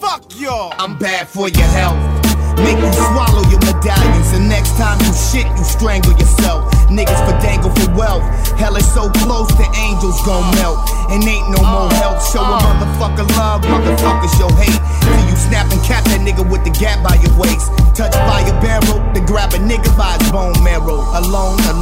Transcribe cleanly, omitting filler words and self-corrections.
fuck y'all. I'm bad for your health. Make you swallow your medallions, and next time you shit, you strangle yourself. Niggas for dangle for wealth. Hell is so close, the angels gon' melt. And ain't no more help. Show a motherfucker love, motherfuckers show hate. Till you snap and cap that nigga with the gap by your waist. Touched by a barrel, to grab a nigga by his bone marrow. Alone.